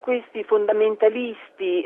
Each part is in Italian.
questi fondamentalisti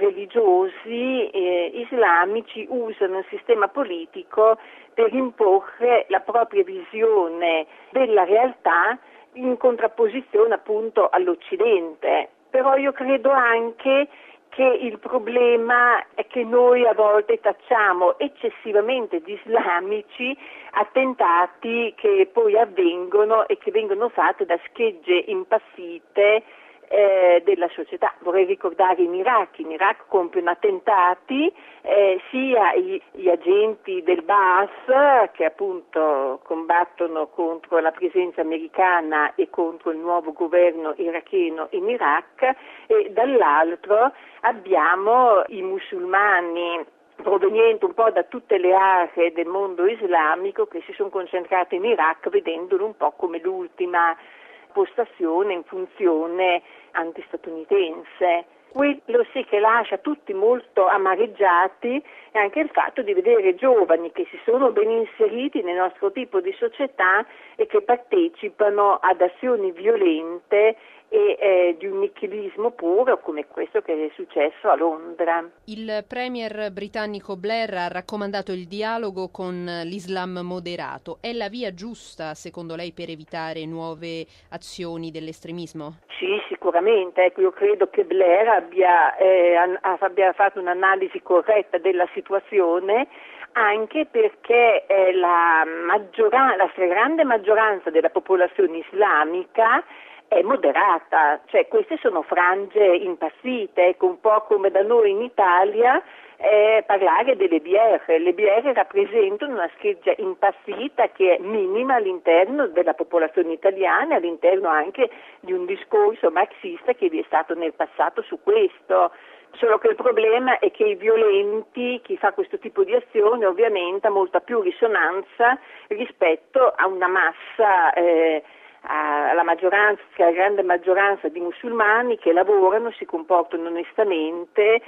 religiosi islamici usano il sistema politico per imporre la propria visione della realtà in contrapposizione appunto all'Occidente. Però io credo anche che il problema è che noi a volte tacciamo eccessivamente di islamici attentati che poi avvengono e che vengono fatti da schegge impassite della società. Vorrei ricordare in Iraq compiono attentati sia gli agenti del Ba'ath che appunto combattono contro la presenza americana e contro il nuovo governo iracheno in Iraq, e dall'altro abbiamo i musulmani provenienti un po' da tutte le aree del mondo islamico che si sono concentrati in Iraq, vedendolo un po' come l'ultima postazione in funzione antistatunitense. Quello sì che lascia tutti molto amareggiati è anche il fatto di vedere giovani che si sono ben inseriti nel nostro tipo di società e che partecipano ad azioni violente e di un nichilismo puro come questo che è successo a Londra. Il premier britannico Blair ha raccomandato il dialogo con l'Islam moderato. È la via giusta, secondo lei, per evitare nuove azioni dell'estremismo? Sì, sicuramente. Ecco, io credo che Blair abbia fatto un'analisi corretta della situazione, anche perché la stragrande maggioranza della popolazione islamica è moderata, cioè queste sono frange impassite, ecco, un po' come da noi in Italia parlare delle BR. Le BR rappresentano una scheggia impassita che è minima all'interno della popolazione italiana, all'interno anche di un discorso marxista che vi è stato nel passato su questo. Solo che il problema è che i violenti, chi fa questo tipo di azione, ovviamente ha molta più risonanza rispetto a una massa alla maggioranza, la grande maggioranza di musulmani che lavorano, si comportano onestamente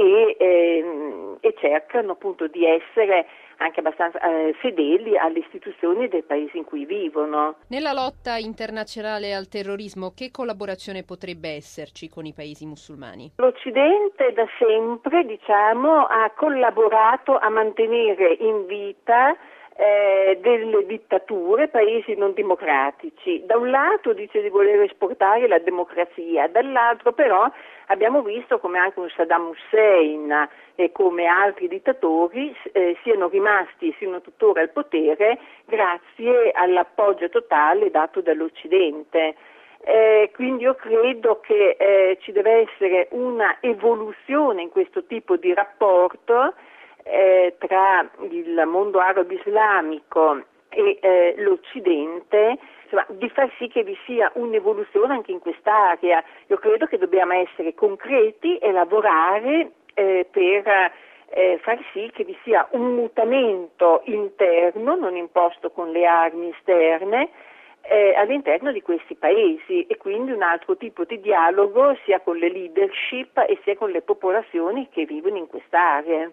e cercano appunto di essere anche abbastanza fedeli alle istituzioni dei paesi in cui vivono. Nella lotta internazionale al terrorismo, che collaborazione potrebbe esserci con i paesi musulmani? L'Occidente da sempre, ha collaborato a mantenere in vita delle dittature, paesi non democratici. Da un lato dice di voler esportare la democrazia, dall'altro però abbiamo visto come anche un Saddam Hussein e come altri dittatori siano rimasti e siano tuttora al potere grazie all'appoggio totale dato dall'Occidente. Quindi io credo che ci deve essere una evoluzione in questo tipo di rapporto tra il mondo arabo-islamico e l'Occidente, insomma, di far sì che vi sia un'evoluzione anche in quest'area. Io credo che dobbiamo essere concreti e lavorare per far sì che vi sia un mutamento interno, non imposto con le armi esterne, all'interno di questi paesi, e quindi un altro tipo di dialogo sia con le leadership e sia con le popolazioni che vivono in quest'area.